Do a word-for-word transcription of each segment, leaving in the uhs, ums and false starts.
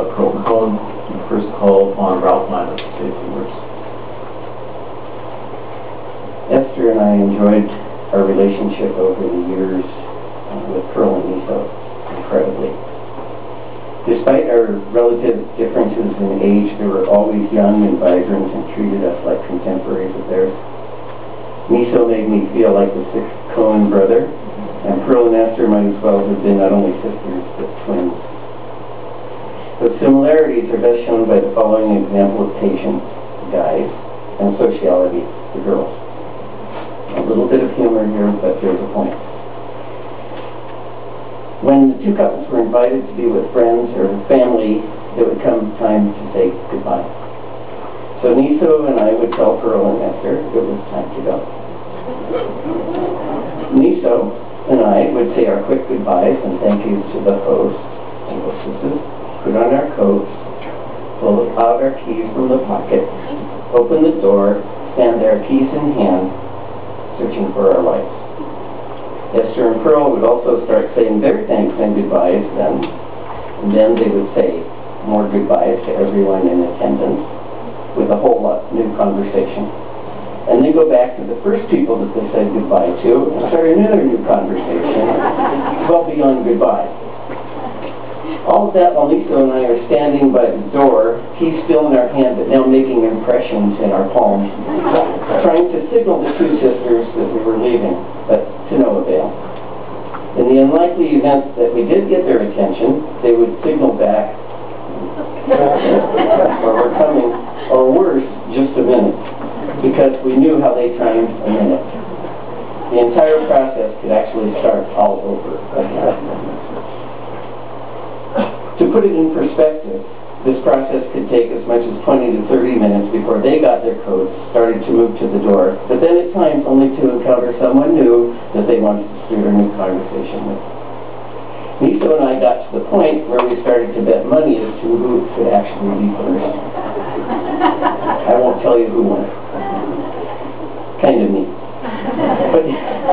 about Pearl Cohn, you first called on Ralph Lyman to say a few words. Esther and I enjoyed our relationship over the years uh, with Pearl and Niso incredibly. Despite our relative differences in age, they were always young and vibrant and treated us like contemporaries of theirs. Niso made me feel like the sixth Cohen brother, and Pearl and Esther might as well have been not only sisters, but twins. The similarities are best shown by the following example of patience, the guys, and sociality, the girls. A little bit of humor here, but there's a point. When the two couples were invited to be with friends or family, it would come time to say goodbye. So Niso and I would tell Pearl and Esther it was time to go. Niso and I would say our quick goodbyes and thank yous to the host and hostesses, put on our coats, pull out our keys from the pocket, open the door, stand there keys in hand, searching for our lights. Esther and Pearl would also start saying their thanks and goodbyes then, and then they would say more goodbyes to everyone in attendance with a whole lot new conversation. And then go back to the first people that they said goodbye to and start another new conversation, well beyond goodbye. All of that while Niso and I are standing by the door, keys still in our hand, but now making impressions in our palms, trying to signal the two sisters that we were leaving, but to no avail. In the unlikely event that we did get their attention, they would signal back, or we're coming, or worse, just a minute, because we knew how they timed a minute. The entire process could actually start all over again. To put it in perspective, this process could take as much as twenty to thirty minutes before they got their coats, started to move to the door, but then at times only to encounter someone new that they wanted to start a new conversation with. Niso and I got to the point where we started to bet money as to who could actually be first. I won't tell you who won. Kind of neat. But,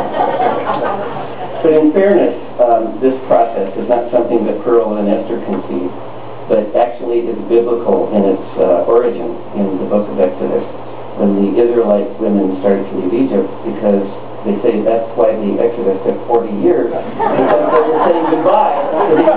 but in fairness, um, this process is not something that Pearl and Esther conceived, but actually is biblical in its uh, origin in the book of Exodus, when the Israelite women started to leave Egypt, because they say that's why the Exodus took forty years, because they were saying goodbye to the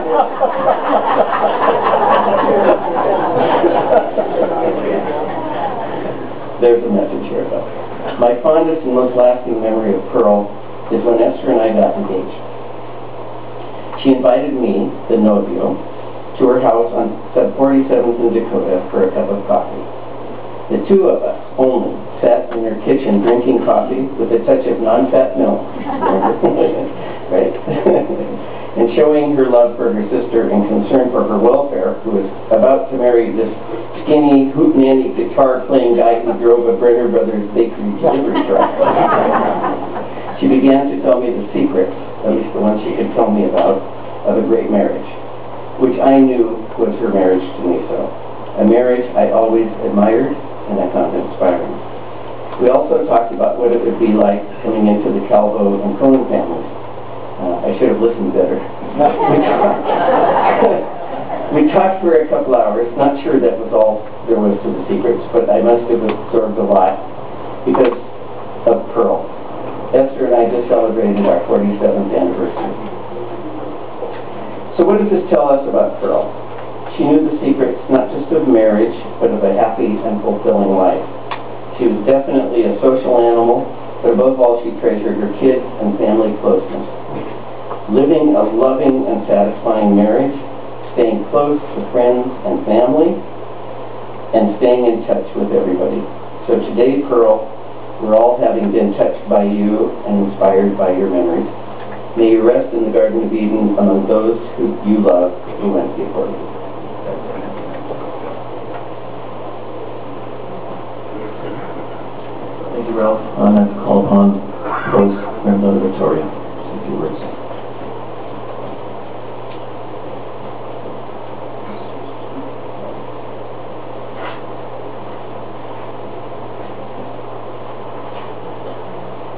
There's a message here, though. My fondest and most lasting memory of Pearl is when Esther and I got engaged. She invited me, the novio, to her house on forty-seventh and Dakota for a cup of coffee. The two of us only sat in her kitchen drinking coffee with a touch of non-fat milk, right? And showing her love for her sister and concern for her welfare, who was about to marry this skinny, hootenanny, guitar-playing guy who drove a Brenner Brothers bakery delivery truck. She began to tell me the secrets, at least the ones she could tell me about, of a great marriage, which I knew was her marriage to Niso, a marriage I always admired and I found inspiring. We also talked about what it would be like coming into the Calvo and Cohen families. Uh, I should have listened better. we, talked, we talked for a couple hours, not sure that was all there was to the secrets, but I must have absorbed a lot because of Pearl. Esther and I just celebrated our forty-seventh anniversary. So what does this tell us about Pearl? She knew the secrets not just of marriage, but of a happy and fulfilling life. She was definitely a social animal, but above all she treasured her kids and family closeness. Living a loving and satisfying marriage, staying close to friends and family, and staying in touch with everybody. So today, Pearl, we're all having been touched by you and inspired by your memories. May you rest in the Garden of Eden among those who you love who went before you. Thank you, Ralph. I'm going to call upon Rose Grandmother Victoria to say a few words.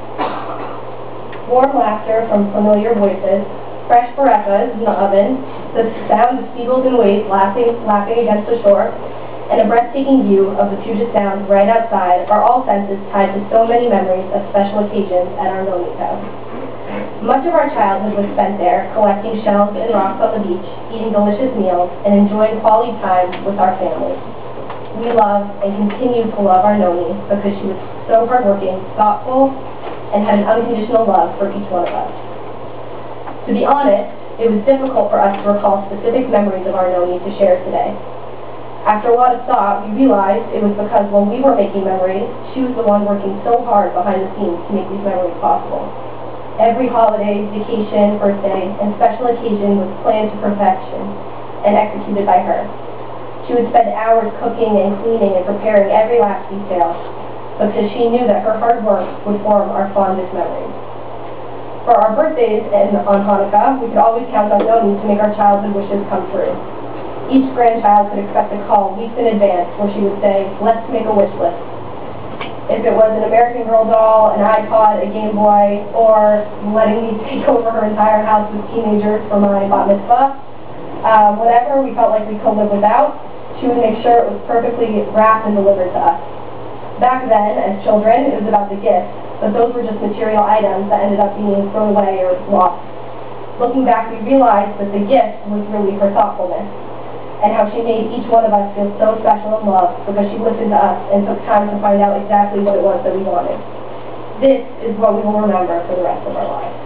Warm laughter from familiar voices, fresh baretas in the oven, the sound of seagulls and waves laughing, laughing against the shore, and a breathtaking view of the Puget Sound right outside are all senses tied to so many memories of special occasions at our Noni's house. Much of our childhood was spent there, collecting shells and rocks on the beach, eating delicious meals, and enjoying quality time with our family. We love and continue to love our Noni because she was so hardworking, thoughtful, and had an unconditional love for each one of us. To be honest, it was difficult for us to recall specific memories of our Noni to share today. After a lot of thought, we realized it was because when we were making memories, she was the one working so hard behind the scenes to make these memories possible. Every holiday, vacation, birthday, and special occasion was planned to perfection and executed by her. She would spend hours cooking and cleaning and preparing every last detail because she knew that her hard work would form our fondest memories. For our birthdays and on Hanukkah, we could always count on Noni to make our childhood wishes come true. Each grandchild could expect a call weeks in advance where she would say, "Let's make a wish list." If it was an American Girl doll, an iPod, a Game Boy, or letting me take over her entire house with teenagers for my bat mitzvah, um, whatever we felt like we could live without, she would make sure it was perfectly wrapped and delivered to us. Back then, as children, it was about the gifts, but those were just material items that ended up being thrown away or lost. Looking back, we realized that the gift was really her thoughtfulness, and how she made each one of us feel so special and loved because she listened to us and took time to find out exactly what it was that we wanted. This is what we will remember for the rest of our lives.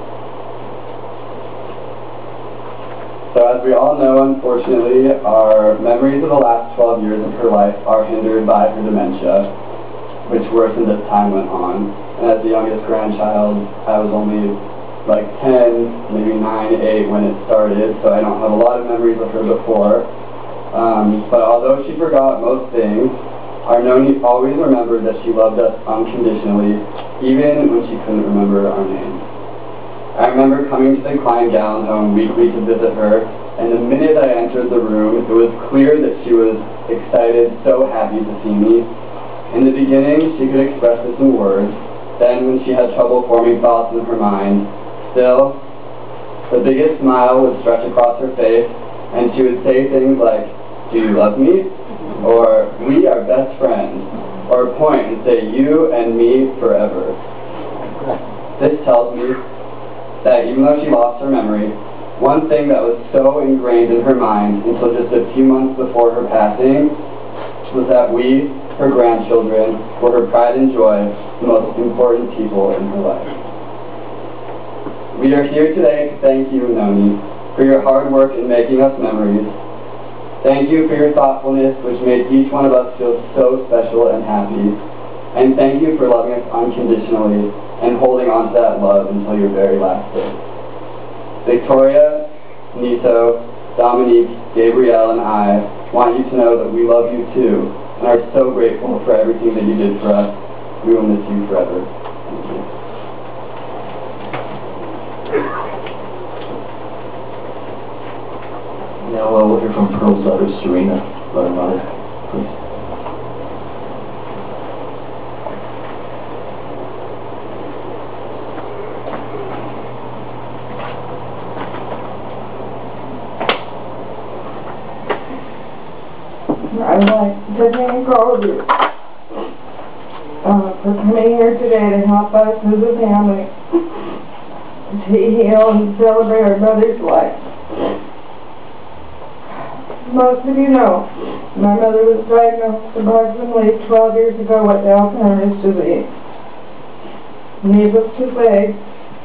So as we all know, unfortunately, our memories of the last twelve years of her life are hindered by her dementia, which worsened as time went on. And as the youngest grandchild, I was only like ten, maybe nine, eight when it started, so I don't have a lot of memories of her before. Um, but although she forgot most things, our Noni always remembered that she loved us unconditionally, even when she couldn't remember our names. I remember coming to the Klein Gallen home weekly to visit her, and the minute I entered the room, it was clear that she was excited, so happy to see me. In the beginning, she could express this in words. Then, when she had trouble forming thoughts in her mind, still, the biggest smile would stretch across her face, and she would say things like, "Do you love me?" Or, "We are best friends," or point and say, "You and me forever." This tells me that even though she lost her memory, one thing that was so ingrained in her mind until just a few months before her passing was that we, her grandchildren, were her pride and joy, the most important people in her life. We are here today to thank you, Noni, for your hard work in making us memories. Thank you for your thoughtfulness, which made each one of us feel so special and happy. And thank you for loving us unconditionally and holding on to that love until your very last day. Victoria, Nito, Dominique, Gabrielle, and I want you to know that we love you too and are so grateful for everything that you did for us. We will miss you forever. Thank you. Now uh, we'll hear from Pearl's daughter, Serena. Let her mother, please. I'd like to thank all of you uh, for coming here today to help us as a family to heal and celebrate our brother's life. Most of you know, my mother was diagnosed approximately twelve years ago with Alzheimer's disease. Needless to say,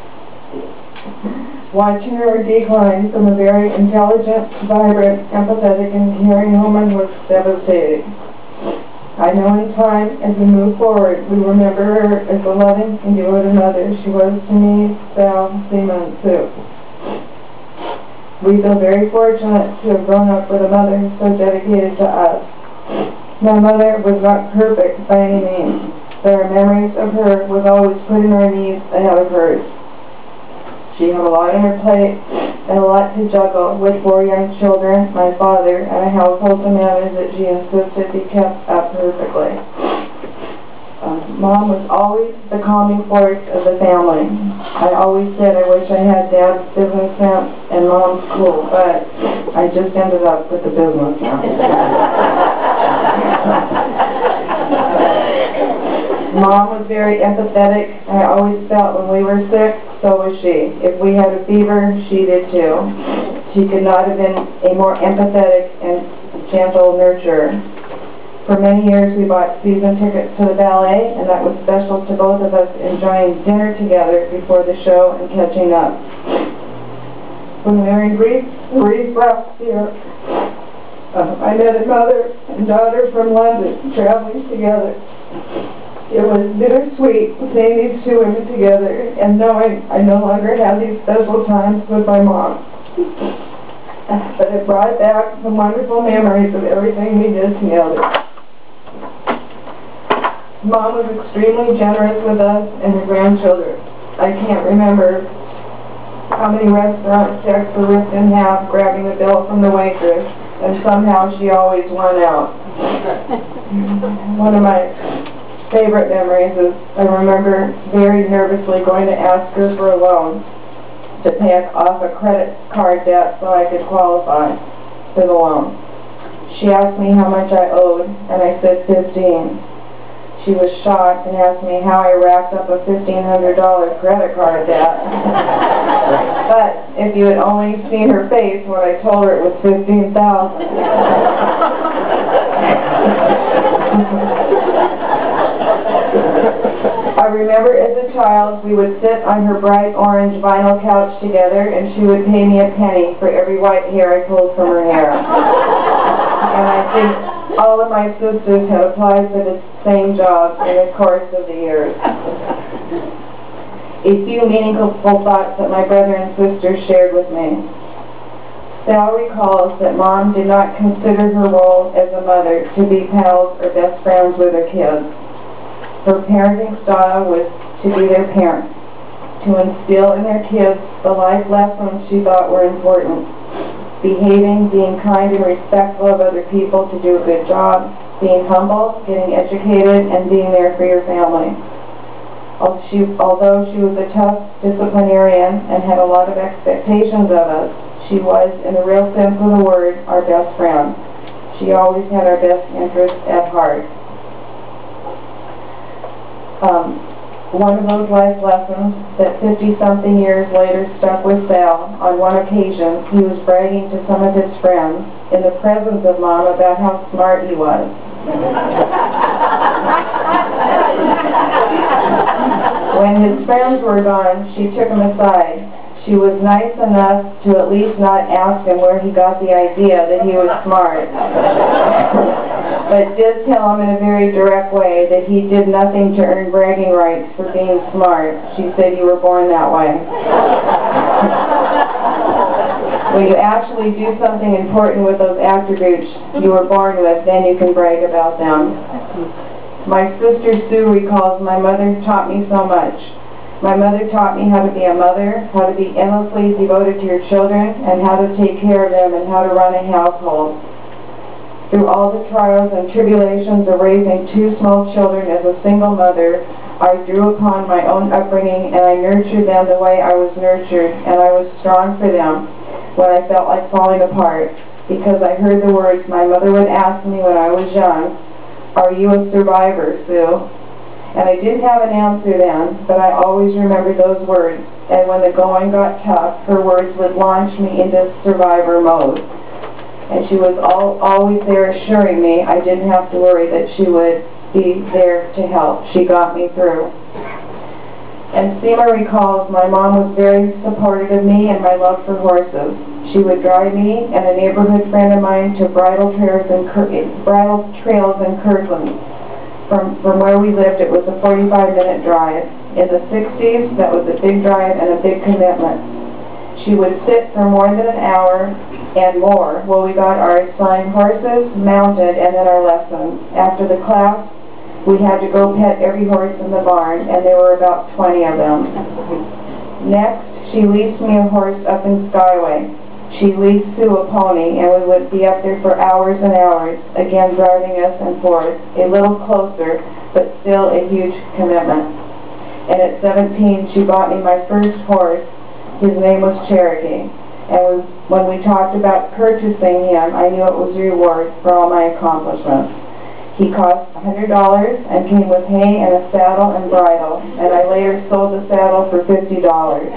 watching her decline from a very intelligent, vibrant, empathetic, and caring woman was devastating. I know in time, as we move forward, we remember her as the loving and devoted mother she was to me, Val, Seema, and Sue. We feel very fortunate to have grown up with a mother so dedicated to us. My mother was not perfect by any means, but our memories of her was always putting our needs ahead of hers. She had a lot on her plate and a lot to juggle with four young children, my father, and a household to manage that she insisted be kept up perfectly. Um, Mom was always the calming force of the family. I always said I wish I had Dad's business sense and Mom's cool, but I just ended up with the business now. Mom was very empathetic. I always felt when we were sick, so was she. If we had a fever, she did too. She could not have been a more empathetic and gentle nurturer. For many years we bought season tickets to the ballet, and that was special to both of us, enjoying dinner together before the show and catching up. When we were in Greece, Greece last year, uh, I met a mother and daughter from London traveling together. It was bittersweet seeing these two women together and knowing I no longer had these special times with my mom. But it brought back some wonderful memories of everything we did together. Mom was extremely generous with us and her grandchildren. I can't remember how many restaurant checks were ripped in half grabbing the bill from the waitress, and somehow she always won out. One of my favorite memories is I remember very nervously going to ask her for a loan to pay off a credit card debt so I could qualify for the loan. She asked me how much I owed, and I said fifteen. She was shocked and asked me how I racked up a fifteen hundred dollar credit card debt. But if you had only seen her face when I told her it was fifteen thousand dollars. I remember as a child we would sit on her bright orange vinyl couch together, and she would pay me a penny for every white hair I pulled from her hair. And I think all of my sisters had applied for the same job in the course of the years. A few meaningful thoughts that my brother and sister shared with me. Sal recalls that Mom did not consider her role as a mother to be pals or best friends with her kids. Her parenting style was to be their parent, to instill in their kids the life lessons she thought were important. Behaving, being kind and respectful of other people to do a good job, being humble, getting educated, and being there for your family. Although she was a tough disciplinarian and had a lot of expectations of us, she was, in the real sense of the word, our best friend. She always had our best interests at heart. Um, one of those life lessons that fifty-something years later stuck with Sal. On one occasion, he was bragging to some of his friends in the presence of Mom about how smart he was. When his friends were gone, she took him aside. She was nice enough to at least not ask him where he got the idea that he was smart, but did tell him in a very direct way that he did nothing to earn bragging rights for being smart. She said, "You were born that way." When you actually do something important with those attributes you were born with, then you can brag about them. My sister Sue recalls, my mother taught me so much. My mother taught me how to be a mother, how to be endlessly devoted to your children, and how to take care of them, and how to run a household. Through all the trials and tribulations of raising two small children as a single mother, I drew upon my own upbringing, and I nurtured them the way I was nurtured, and I was strong for them when I felt like falling apart, because I heard the words my mother would ask me when I was young, "Are you a survivor, Sue?" And I didn't have an answer then, but I always remembered those words, and when the going got tough, her words would launch me into survivor mode. And she was all, always there assuring me I didn't have to worry, that she would be there to help. She got me through. And Seema recalls, my mom was very supportive of me and my love for horses. She would drive me and a neighborhood friend of mine to bridle trails in, bridle trails in Kirkland. From, from where we lived, it was a forty-five minute drive. In the sixties, that was a big drive and a big commitment. She would sit for more than an hour and more while we got our assigned horses, mounted, and then our lessons. After the class, we had to go pet every horse in the barn, and there were about twenty of them. Next, she leased me a horse up in Skyway. She would ride me, and a neighborhood friend of mine to bridle trails in Kirkland. From, from where we lived, it was a forty-five minute drive. In the sixties, that was a big drive and a big commitment. She would sit for more than an hour and more while we got our assigned horses, mounted, and then our lessons. After the class, we had to go pet every horse in the barn, and there were about twenty of them. She leased Sue a pony, and we would be up there for hours and hours, again driving us and forth, a little closer, but still a huge commitment. And at seventeen, she bought me my first horse. His name was Cherokee. And we, when we talked about purchasing him, I knew it was a reward for all my accomplishments. He cost one hundred dollars and came with hay and a saddle and bridle, and I later sold the saddle for fifty dollars.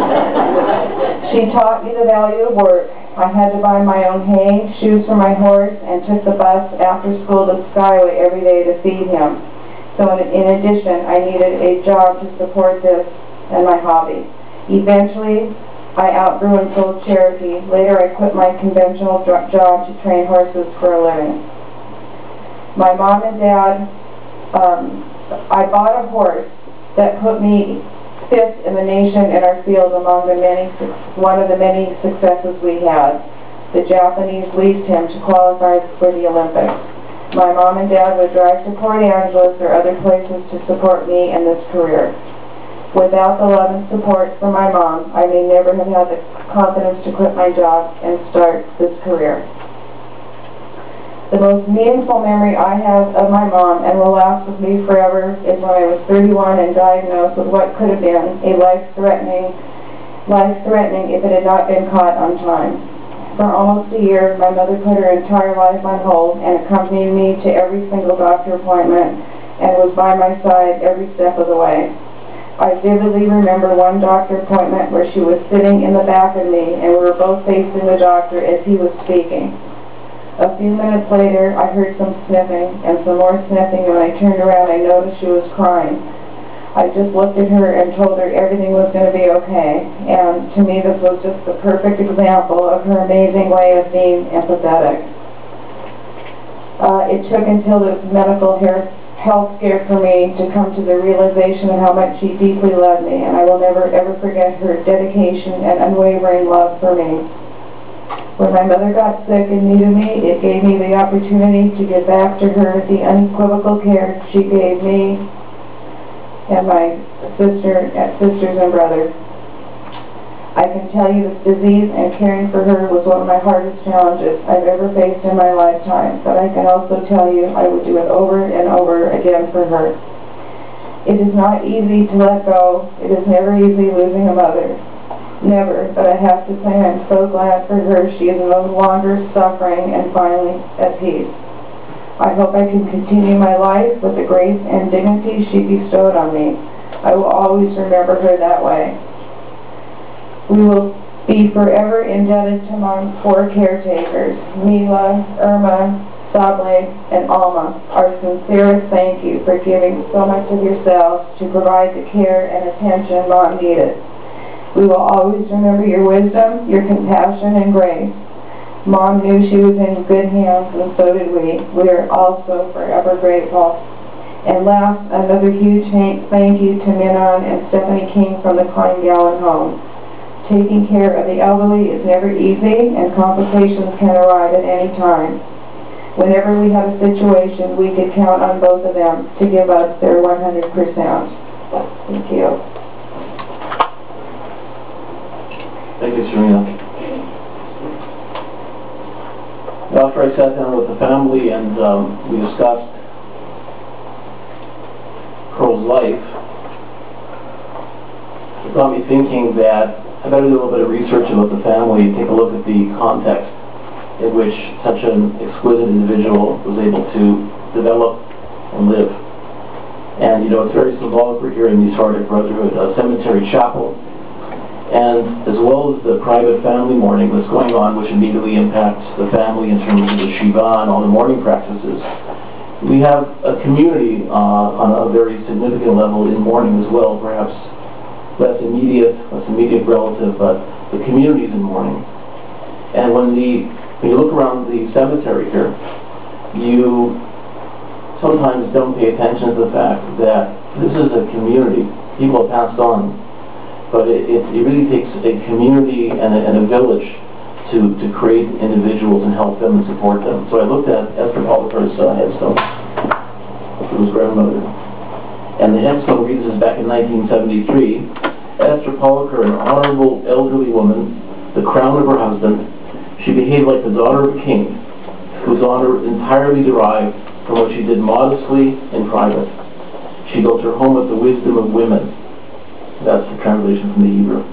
She taught me the value of work. I had to buy my own hay, shoes for my horse, and took the bus after school to Skyway every day to feed him. So in, in addition, I needed a job to support this and my hobby. Eventually, I outgrew and sold Cherokee. Later, I quit my conventional job to train horses for a living. My mom and dad, um, I bought a horse that put me fifth in the nation in our field among the many, one of the many successes we had. The Japanese leased him to qualify for the Olympics. My mom and dad would drive to Port Angeles or other places to support me in this career. Without the love and support from my mom, I may never have had the confidence to quit my job and start this career. The most meaningful memory I have of my mom, and will last with me forever, is when I was thirty-one and diagnosed with what could have been a life-threatening, life-threatening if it had not been caught on time. For almost a year, my mother put her entire life on hold and accompanied me to every single doctor appointment and was by my side every step of the way. I vividly remember one doctor appointment where she was sitting in the back of me and we were both facing the doctor as he was speaking. A few minutes later, I heard some sniffing and some more sniffing, and when I turned around, I noticed she was crying. I just looked at her and told her everything was going to be okay, and to me this was just the perfect example of her amazing way of being empathetic. Uh, it took until the medical health scare for me to come to the realization of how much she deeply loved me, and I will never ever forget her dedication and unwavering love for me. When my mother got sick and needed me, it gave me the opportunity to give back to her the unequivocal care she gave me and my sister, sisters and brothers. I can tell you this disease and caring for her was one of my hardest challenges I've ever faced in my lifetime, but I can also tell you I would do it over and over again for her. It is not easy to let go. It is never easy losing a mother. Never, but I have to say I'm so glad for her she is no longer suffering and finally at peace. I hope I can continue my life with the grace and dignity she bestowed on me. I will always remember her that way. We will be forever indebted to my four caretakers, Mila, Irma, Sable, and Alma. Our sincerest thank you for giving so much of yourselves to provide the care and attention Mom needed. We will always remember your wisdom, your compassion, and grace. Mom knew she was in good hands, and so did we. We are also forever grateful. And last, another huge thank you to Minon and Stephanie King from the Klein-Gallen home. Taking care of the elderly is never easy, and complications can arrive at any time. Whenever we had a situation, we could count on both of them to give us their one hundred percent. Thank you. Thank you, Serena. After I sat down with the family and um, we discussed Pearl's life, it got me thinking that I better do a little bit of research about the family and take a look at the context in which such an exquisite individual was able to develop and live. And, you know, it's very symbolic. We're here in the Sardic Brotherhood uh, Cemetery Chapel. And as well as the private family mourning that's going on, which immediately impacts the family in terms of the Shiva and all the mourning practices, we have a community uh, on a very significant level in mourning as well, perhaps less immediate, less immediate relative, but the community is in mourning. And when, the, when you look around the cemetery here, you sometimes don't pay attention to the fact that this is a community. People have passed on. But it, it, it really takes a community and a, and a village to, to create individuals and help them and support them. So I looked at Esther Poliker's uh, headstone, it was grandmother. And the headstone reads this back in nineteen seventy-three. Esther Poliker, an honorable elderly woman the crown of her husband. She behaved like the daughter of a king, whose honor entirely derived from what she did modestly in private. She built her home with the wisdom of women. That's the translation from the Hebrew.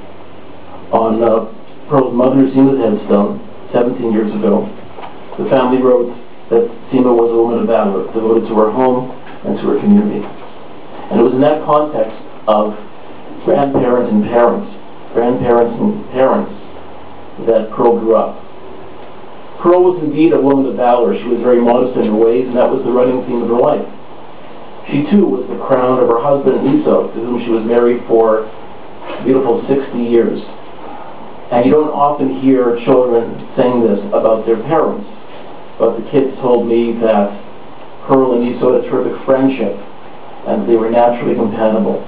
On uh, Pearl's mother, Seema's headstone, seventeen years ago, the family wrote that Seema was a woman of valor, devoted to her home and to her community. And it was in that context of grandparent and parents, grandparents and parents, that Pearl grew up. Pearl was indeed a woman of valor. She was very modest in her ways, and that was the running theme of her life. She too was the crown of her husband Esau, to whom she was married for a beautiful sixty years. And you don't often hear children saying this about their parents, but the kids told me that Pearl and Esau had a terrific friendship, and they were naturally compatible.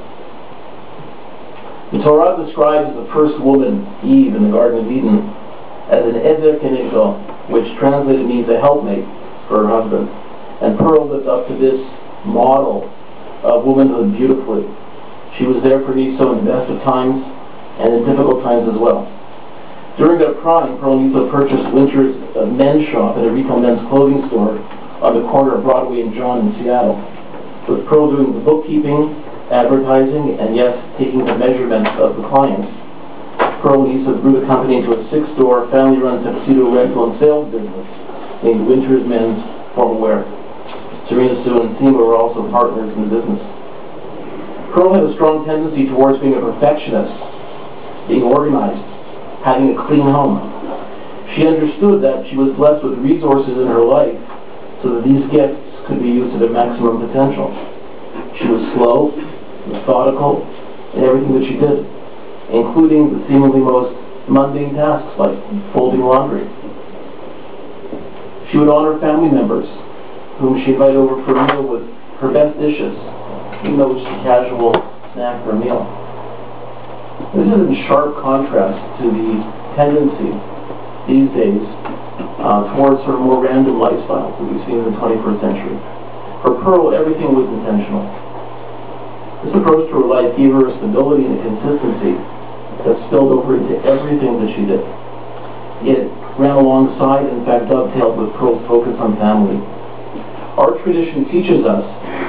The Torah describes the first woman, Eve, in the Garden of Eden, as an Ezer Kenegdo, which translated means a helpmate for her husband. And Pearl lived up to this model of womanhood beautifully. She was there for Esau in the best of times and in difficult times as well. During their prime, Pearl and Esau purchased Winter's uh, men's shop at a retail men's clothing store on the corner of Broadway and John in Seattle, with Pearl doing the bookkeeping, advertising, and yes, taking the measurements of the clients. Pearl and Esau grew the company into a six-store, family-run tuxedo rental and sales business named Winter's Men's Formal Wear. Serena Sue and Seema were also partners in the business. Pearl had a strong tendency towards being a perfectionist, being organized, having a clean home. She understood that she was blessed with resources in her life so that these gifts could be used to their maximum potential. She was slow, methodical in everything that she did, including the seemingly most mundane tasks like folding laundry. She would honor family members whom she invited over for a meal with her best dishes, even though it was just a casual snack or meal. This is in sharp contrast to the tendency these days uh, towards sort of more random lifestyles that we've seen in the twenty-first century. For Pearl, everything was intentional. This approach to her life gave her a stability and a consistency that spilled over into everything that she did. It ran alongside, in fact dovetailed with Pearl's focus on family. Our tradition teaches us,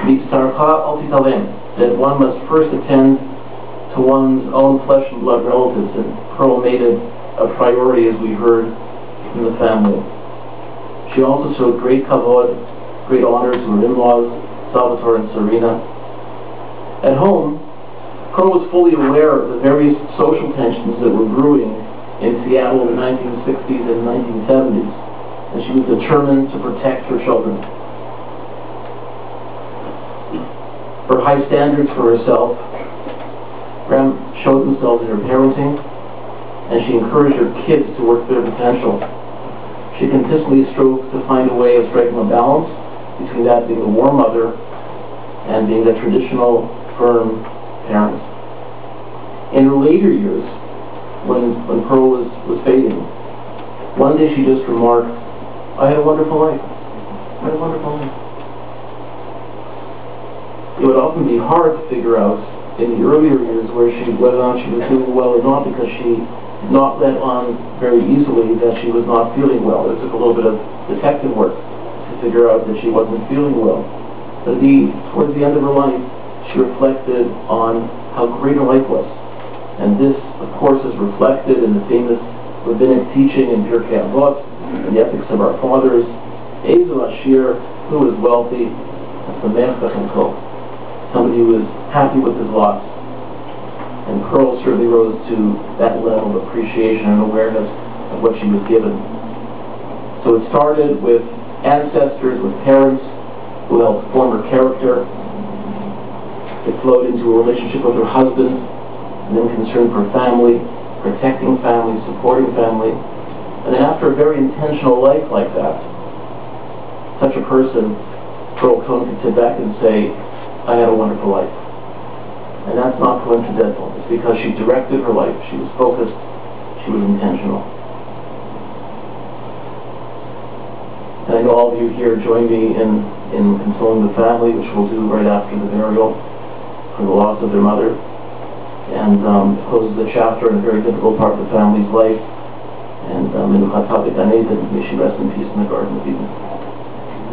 that one must first attend to one's own flesh and blood relatives, and Pearl made it a priority, as we heard, in the family. She also showed great kavod, great honor to her in-laws, Salvatore and Serena. At home, Pearl was fully aware of the various social tensions that were brewing in Seattle in the nineteen sixties and nineteen seventies, and she was determined to protect her children. Her high standards for herself Graham showed themselves in her parenting, and she encouraged her kids to work their potential. She consistently strove to find a way of striking a balance between that being a warm mother and being a traditional, firm parent. In her later years, when, when Pearl was, was fading, one day she just remarked, "I had a wonderful life. I had a wonderful life." It would often be hard to figure out in the earlier years where she, whether or not she was doing well or not, because she did not let on very easily that she was not feeling well. It took a little bit of detective work to figure out that she wasn't feeling well. But the, towards the end of her life, she reflected on how great her life was. And this, of course, is reflected in the famous rabbinic teaching in Pirkei Avot, in the ethics of our fathers. Ezel Ashir, who is wealthy, Samech B'Chelko, somebody who is happy with his lots. And Pearl certainly rose to that level of appreciation and awareness of what she was given. So it started with ancestors, with parents who helped form her character. It flowed into a relationship with her husband, and then concern for family, protecting family, supporting family. And then after a very intentional life like that, such a person, Pearl Cohn, could sit back and say, "I had a wonderful life." And that's not coincidental. It's because she directed her life, she was focused, she was intentional. And I know all of you here join me in, in consoling the family, which we'll do right after the burial, for the loss of their mother. and um, closes a chapter in a very difficult part of the family's life. And um, Menuchat Tavet Gan Eden, may she rest in peace in the Garden of Eden.